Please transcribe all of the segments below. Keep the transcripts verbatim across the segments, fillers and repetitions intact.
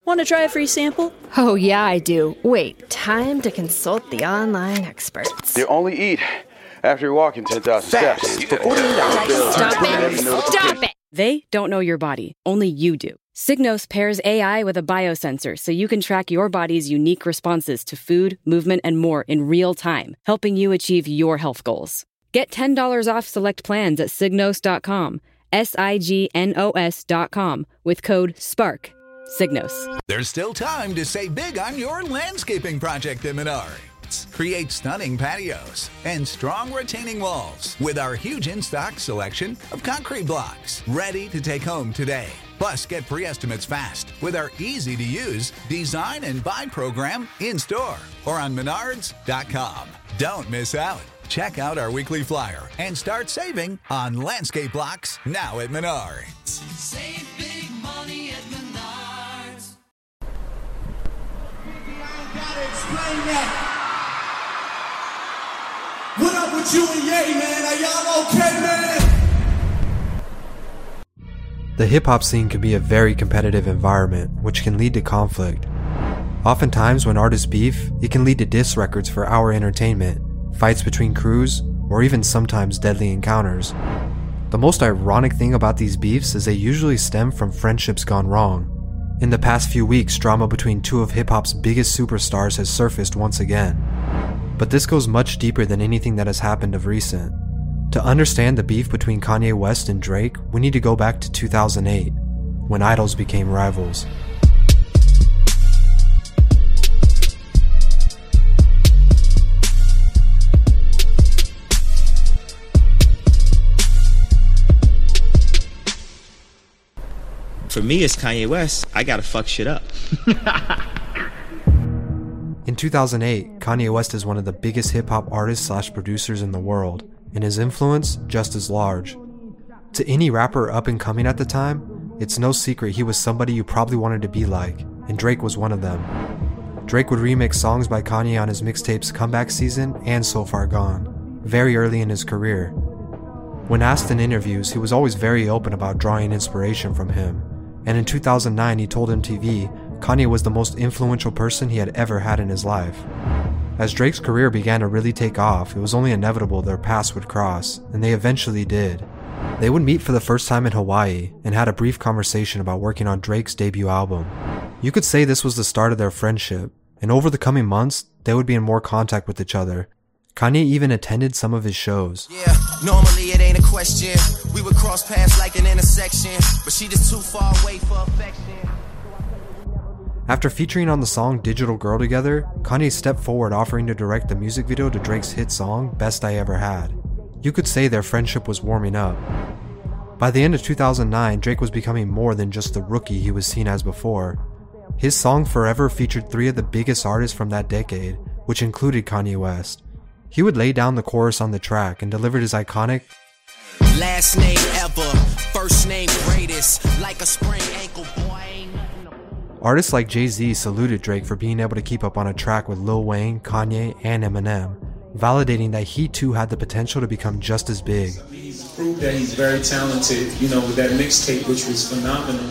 Want to try a free sample? Oh, yeah, I do. Wait, time to consult the online experts. You only eat after you're walking ten thousand steps. For forty-eight hours. Stop it! Stop it! They don't know your body. Only you do. Signos pairs A I with a biosensor so you can track your body's unique responses to food, movement, and more in real time, helping you achieve your health goals. Get ten dollars off select plans at signos dot com, S I G N O S dot com, with code SPARK. Signos. There's still time to save big on your landscaping project at Menards. Create stunning patios and strong retaining walls with our huge in-stock selection of concrete blocks ready to take home today. Plus, get free estimates fast with our easy-to-use design and buy program in-store or on menards dot com. Don't miss out. Check out our weekly flyer and start saving on landscape blocks now at Menards. Save big money at Menards. I gotta explain that. What up with you and Ye, man? Are y'all okay, man? The hip-hop scene can be a very competitive environment, which can lead to conflict. Oftentimes, when artists beef, it can lead to diss records for our entertainment, fights between crews, or even sometimes deadly encounters. The most ironic thing about these beefs is they usually stem from friendships gone wrong. In the past few weeks, drama between two of hip-hop's biggest superstars has surfaced once again. But this goes much deeper than anything that has happened of recent. To understand the beef between Kanye West and Drake, we need to go back to two thousand eight, when idols became rivals. For me, it's Kanye West. I gotta fuck shit up. In two thousand eight, Kanye West is one of the biggest hip-hop artists slash producers in the world, and his influence just as large. To any rapper up and coming at the time, it's no secret he was somebody you probably wanted to be like, and Drake was one of them. Drake would remix songs by Kanye on his mixtapes Comeback Season and So Far Gone, very early in his career. When asked in interviews, he was always very open about drawing inspiration from him, and in two thousand nine he told M T V Kanye was the most influential person he had ever had in his life. As Drake's career began to really take off, it was only inevitable their paths would cross, and they eventually did. They would meet for the first time in Hawaii, and had a brief conversation about working on Drake's debut album. You could say this was the start of their friendship, and over the coming months, they would be in more contact with each other. Kanye even attended some of his shows. Yeah, normally it ain't a question. We would cross paths like an intersection, but she just too far away for affection. After featuring on the song Digital Girl together, Kanye stepped forward offering to direct the music video to Drake's hit song Best I Ever Had. You could say their friendship was warming up. By the end of two thousand nine, Drake was becoming more than just the rookie he was seen as before. His song Forever featured three of the biggest artists from that decade, which included Kanye West. He would lay down the chorus on the track and delivered his iconic last name ever, first name greatest, like a sprained ankle, boy. Artists like Jay-Z saluted Drake for being able to keep up on a track with Lil Wayne, Kanye, and Eminem, validating that he too had the potential to become just as big. He's proved that he's very talented, you know, with that mixtape, which was phenomenal.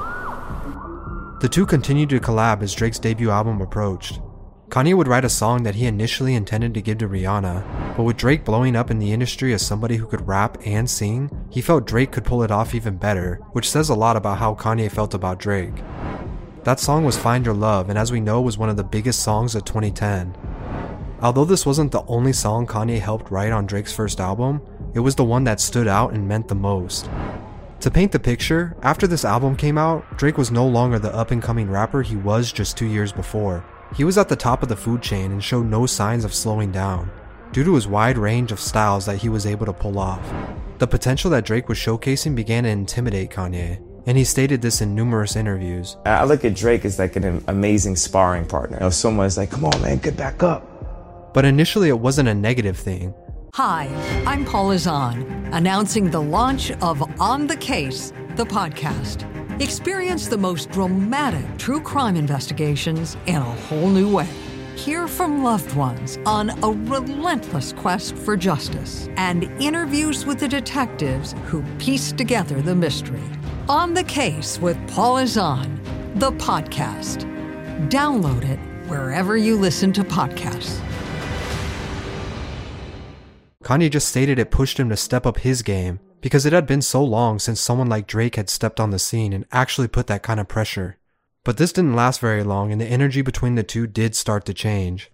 The two continued to collab as Drake's debut album approached. Kanye would write a song that he initially intended to give to Rihanna, but with Drake blowing up in the industry as somebody who could rap and sing, he felt Drake could pull it off even better, which says a lot about how Kanye felt about Drake. That song was Find Your Love, and as we know was one of the biggest songs of twenty ten. Although this wasn't the only song Kanye helped write on Drake's first album, it was the one that stood out and meant the most. To paint the picture, after this album came out, Drake was no longer the up-and-coming rapper he was just two years before. He was at the top of the food chain and showed no signs of slowing down, due to his wide range of styles that he was able to pull off. The potential that Drake was showcasing began to intimidate Kanye, and he stated this in numerous interviews. I look at Drake as like an amazing sparring partner. You know, someone's like, come on man, get back up. But initially it wasn't a negative thing. Hi, I'm Paula Zahn, announcing the launch of On the Case, the podcast. Experience the most dramatic true crime investigations in a whole new way. Hear from loved ones on a relentless quest for justice and interviews with the detectives who piece together the mystery. On the Case with Paula Zahn, the podcast. Download it wherever you listen to podcasts. Kanye just stated it pushed him to step up his game because it had been so long since someone like Drake had stepped on the scene and actually put that kind of pressure. But this didn't last very long, and the energy between the two did start to change.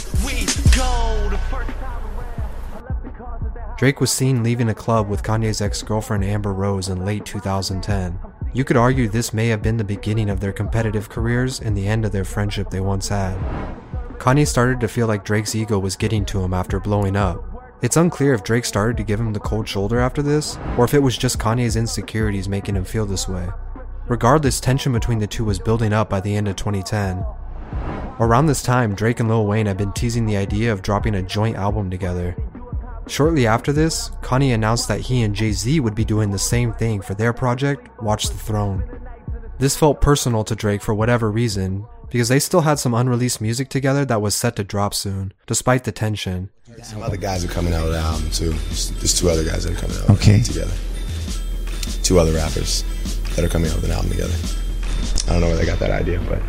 Drake was seen leaving a club with Kanye's ex-girlfriend Amber Rose in late two thousand ten. You could argue this may have been the beginning of their competitive careers and the end of their friendship they once had. Kanye started to feel like Drake's ego was getting to him after blowing up. It's unclear if Drake started to give him the cold shoulder after this, or if it was just Kanye's insecurities making him feel this way. Regardless, tension between the two was building up by the end of twenty ten. Around this time, Drake and Lil Wayne had been teasing the idea of dropping a joint album together. Shortly after this, Kanye announced that he and Jay-Z would be doing the same thing for their project, Watch the Throne. This felt personal to Drake for whatever reason, because they still had some unreleased music together that was set to drop soon, despite the tension. Some other guys are coming out with an album too. There's two other guys that are coming out okay. together. Two other rappers that are coming out with an album together. I don't know where they got that idea, but...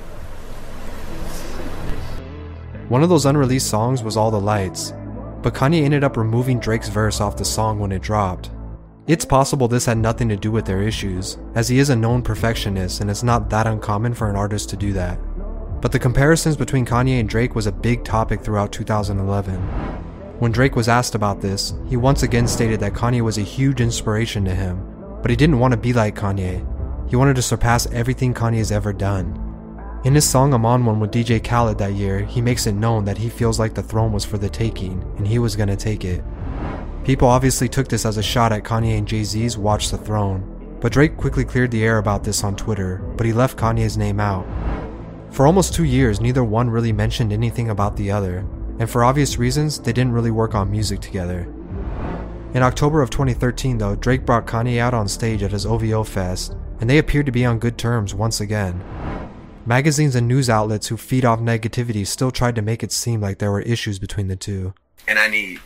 One of those unreleased songs was All the Lights, but Kanye ended up removing Drake's verse off the song when it dropped. It's possible this had nothing to do with their issues, as he is a known perfectionist and it's not that uncommon for an artist to do that. But the comparisons between Kanye and Drake was a big topic throughout two thousand eleven. When Drake was asked about this, he once again stated that Kanye was a huge inspiration to him, but he didn't want to be like Kanye. He wanted to surpass everything Kanye's ever done. In his song I'm On One with D J Khaled that year, he makes it known that he feels like the throne was for the taking, and he was gonna take it. People obviously took this as a shot at Kanye and Jay-Z's Watch the Throne, but Drake quickly cleared the air about this on Twitter, but he left Kanye's name out. For almost two years, neither one really mentioned anything about the other, and for obvious reasons, they didn't really work on music together. In October of twenty thirteen though, Drake brought Kanye out on stage at his O V O Fest, and they appeared to be on good terms once again. Magazines and news outlets who feed off negativity still tried to make it seem like there were issues between the two. And I need...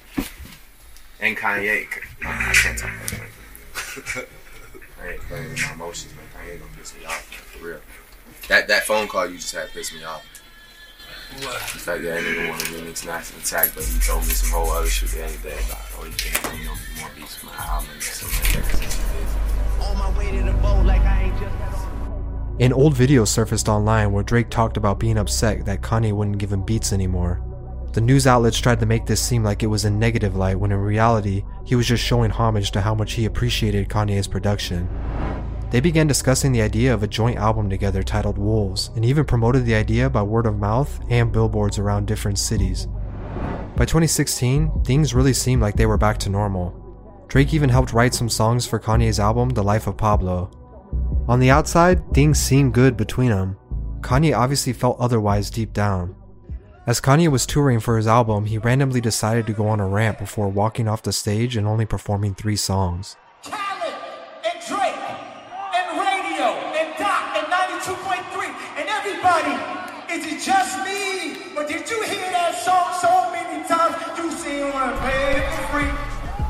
And Kanye... I can't talk about that. I ain't playing with my emotions, man. Kanye gonna piss me off, for real. That that phone call you just had pissed me off. What? The fact that I didn't want to remix National Attack, but he told me some whole other shit the other day about, oh, you can't bring no more beats from my album and stuff like that, because he On my way to the boat like I ain't just got on. An old video surfaced online where Drake talked about being upset that Kanye wouldn't give him beats anymore. The news outlets tried to make this seem like it was a negative light, when in reality, he was just showing homage to how much he appreciated Kanye's production. They began discussing the idea of a joint album together titled Wolves, and even promoted the idea by word of mouth and billboards around different cities. By twenty sixteen, things really seemed like they were back to normal. Drake even helped write some songs for Kanye's album The Life of Pablo. On the outside, things seemed good between them. Kanye obviously felt otherwise deep down. As Kanye was touring for his album, he randomly decided to go on a rant before walking off the stage and only performing three songs. Khaled and Drake and radio and Doc and ninety-two point three and everybody, is it just me? But did you hear that song so many times you seem to pay it for free?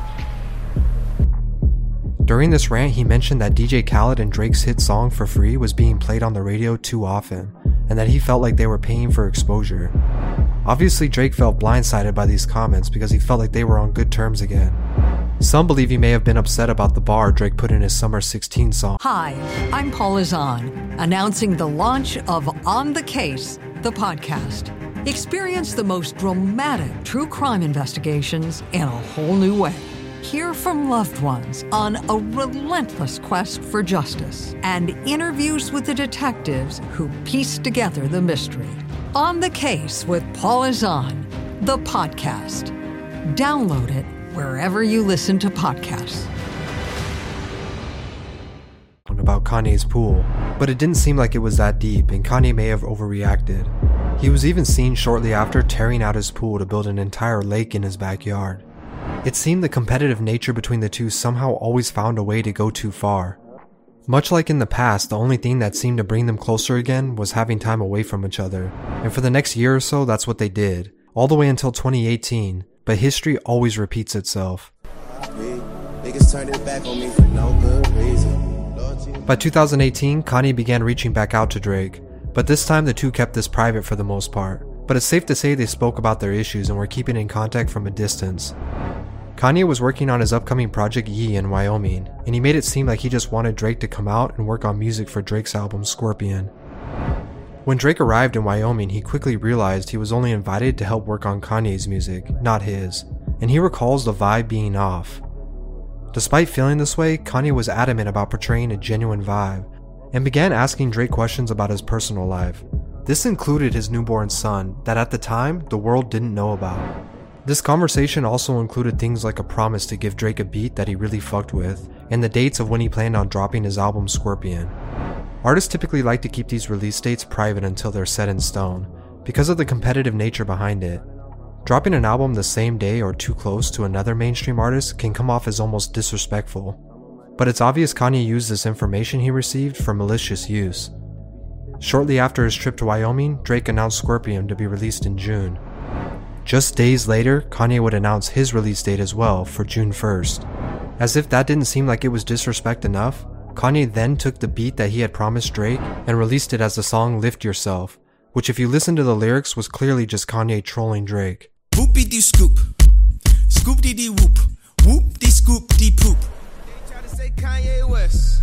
During this rant, he mentioned that D J Khaled and Drake's hit song For Free was being played on the radio too often, and that he felt like they were paying for exposure. Obviously, Drake felt blindsided by these comments because he felt like they were on good terms again. Some believe he may have been upset about the bar Drake put in his Summer sixteen song. Hi, I'm Paula Zahn, announcing the launch of On the Case, the podcast. Experience the most dramatic true crime investigations in a whole new way. Hear from loved ones on a relentless quest for justice and interviews with the detectives who piece together the mystery. On the Case with Paula Zahn, the podcast. Download it wherever you listen to podcasts. About Kanye's pool, but it didn't seem like it was that deep, and Kanye may have overreacted. He was even seen shortly after tearing out his pool to build an entire lake in his backyard. It seemed the competitive nature between the two somehow always found a way to go too far. Much like in the past, the only thing that seemed to bring them closer again was having time away from each other. And for the next year or so, that's what they did, all the way until twenty eighteen, but history always repeats itself. Niggas turned it back on me for no good reason. Lord By two thousand eighteen, Kanye began reaching back out to Drake, but this time the two kept this private for the most part. But it's safe to say they spoke about their issues and were keeping in contact from a distance. Kanye was working on his upcoming project Ye in Wyoming, and he made it seem like he just wanted Drake to come out and work on music for Drake's album Scorpion. When Drake arrived in Wyoming, he quickly realized he was only invited to help work on Kanye's music, not his, and he recalls the vibe being off. Despite feeling this way, Kanye was adamant about portraying a genuine vibe, and began asking Drake questions about his personal life. This included his newborn son, that at the time, the world didn't know about. This conversation also included things like a promise to give Drake a beat that he really fucked with, and the dates of when he planned on dropping his album Scorpion. Artists typically like to keep these release dates private until they're set in stone, because of the competitive nature behind it. Dropping an album the same day or too close to another mainstream artist can come off as almost disrespectful. But it's obvious Kanye used this information he received for malicious use. Shortly after his trip to Wyoming, Drake announced Scorpion to be released in June. Just days later, Kanye would announce his release date as well for June first. As if that didn't seem like it was disrespect enough, Kanye then took the beat that he had promised Drake and released it as the song Lift Yourself, which if you listen to the lyrics was clearly just Kanye trolling Drake. Whoopie scoop, scoop dee dee whoop, whoop dee scoop dee poop. They try to say Kanye West.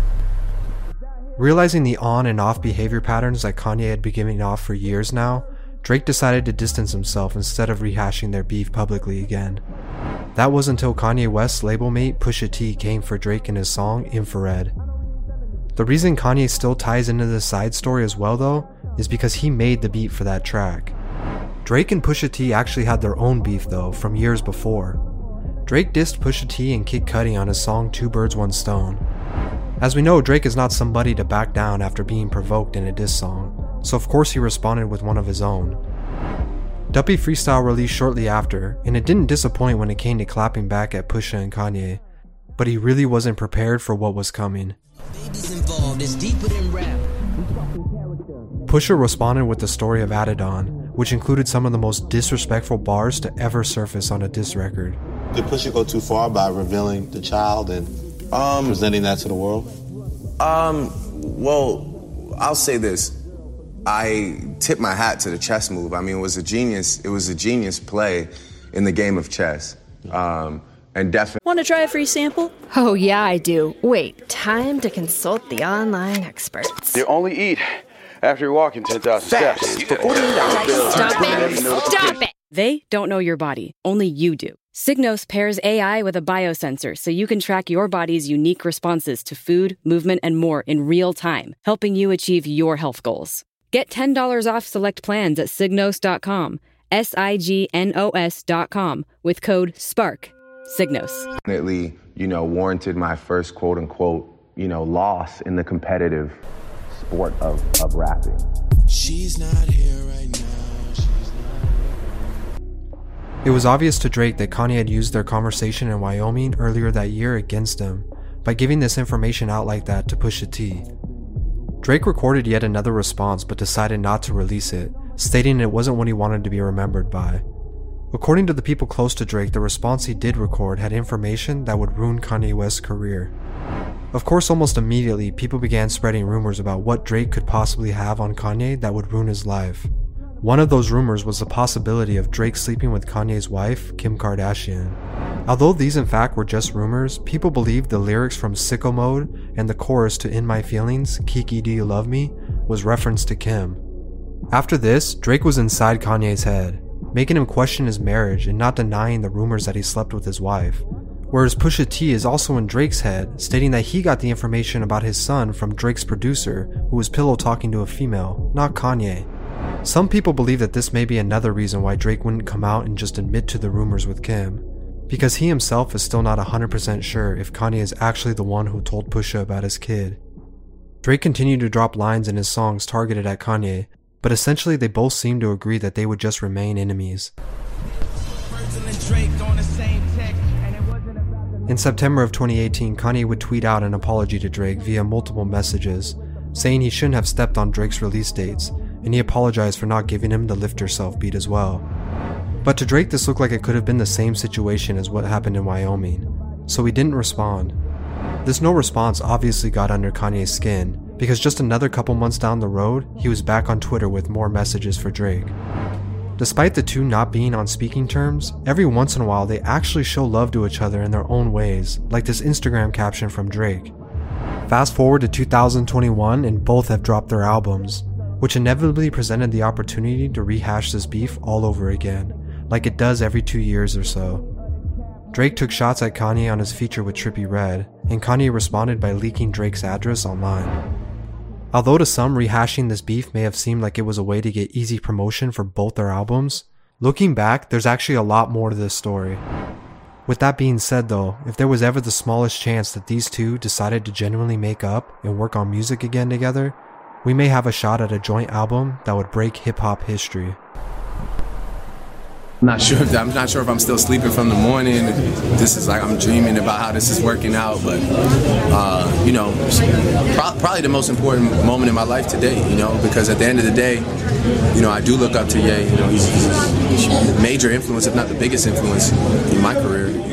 Realizing the on and off behavior patterns that Kanye had been giving off for years now, Drake decided to distance himself instead of rehashing their beef publicly again. That was until Kanye West's label mate Pusha T came for Drake in his song Infrared. The reason Kanye still ties into this side story as well though, is because he made the beat for that track. Drake and Pusha T actually had their own beef though from years before. Drake dissed Pusha T and Kid Cudi on his song Two Birds One Stone. As we know, Drake is not somebody to back down after being provoked in a diss song, so of course he responded with one of his own. Duppy Freestyle released shortly after, and it didn't disappoint when it came to clapping back at Pusha and Kanye, but he really wasn't prepared for what was coming. Pusha responded with the story of Adidon, which included some of the most disrespectful bars to ever surface on a diss record. Did Pusha go too far by revealing the child and um, presenting that to the world? Um, well, I'll say this. I tip my hat to the chess move. I mean, it was a genius, it was a genius play in the game of chess. Um, and definitely. Want to try a free sample? Oh, yeah, I do. Wait, time to consult the online experts. You only eat after you're walking ten thousand steps. For forty-eight hours. Stop it! Stop it! They don't know your body, only you do. Signos pairs A I with a biosensor so you can track your body's unique responses to food, movement, and more in real time, helping you achieve your health goals. Get ten dollars off select plans at signos dot com, S I G N O S dot com, with code SPARK. Signos. Definitely, you know, warranted my first quote-unquote, you know, loss in the competitive sport of, of rapping. She's not here right now. It was obvious to Drake that Kanye had used their conversation in Wyoming earlier that year against him by giving this information out like that to Pusha T. Drake recorded yet another response but decided not to release it, stating it wasn't what he wanted to be remembered by. According to the people close to Drake, the response he did record had information that would ruin Kanye West's career. Of course, almost immediately, people began spreading rumors about what Drake could possibly have on Kanye that would ruin his life. One of those rumors was the possibility of Drake sleeping with Kanye's wife, Kim Kardashian. Although these in fact were just rumors, people believed the lyrics from Sicko Mode and the chorus to In My Feelings, Kiki Do You Love Me, was reference to Kim. After this, Drake was inside Kanye's head, making him question his marriage and not denying the rumors that he slept with his wife. Whereas Pusha T is also in Drake's head, stating that he got the information about his son from Drake's producer, who was pillow talking to a female, not Kanye. Some people believe that this may be another reason why Drake wouldn't come out and just admit to the rumors with Kim, because he himself is still not one hundred percent sure if Kanye is actually the one who told Pusha about his kid. Drake continued to drop lines in his songs targeted at Kanye, but essentially they both seemed to agree that they would just remain enemies. In September of twenty eighteen, Kanye would tweet out an apology to Drake via multiple messages, saying he shouldn't have stepped on Drake's release dates, and he apologized for not giving him the Lift Yourself beat as well. But to Drake this looked like it could have been the same situation as what happened in Wyoming, so he didn't respond. This no response obviously got under Kanye's skin, because just another couple months down the road, he was back on Twitter with more messages for Drake. Despite the two not being on speaking terms, every once in a while they actually show love to each other in their own ways, like this Instagram caption from Drake. Fast forward to two thousand twenty-one and both have dropped their albums, which inevitably presented the opportunity to rehash this beef all over again, like it does every two years or so. Drake took shots at Kanye on his feature with Trippie Redd, and Kanye responded by leaking Drake's address online. Although to some rehashing this beef may have seemed like it was a way to get easy promotion for both their albums, looking back, there's actually a lot more to this story. With that being said though, if there was ever the smallest chance that these two decided to genuinely make up and work on music again together, we may have a shot at a joint album that would break hip-hop history. I'm not sure if I'm not sure if I'm still sleeping from the morning. This is like I'm dreaming about how this is working out, but uh, you know, pro- probably the most important moment in my life today. You know, because at the end of the day, you know, I do look up to Ye. You know, he's, he's a major influence, if not the biggest influence in my career.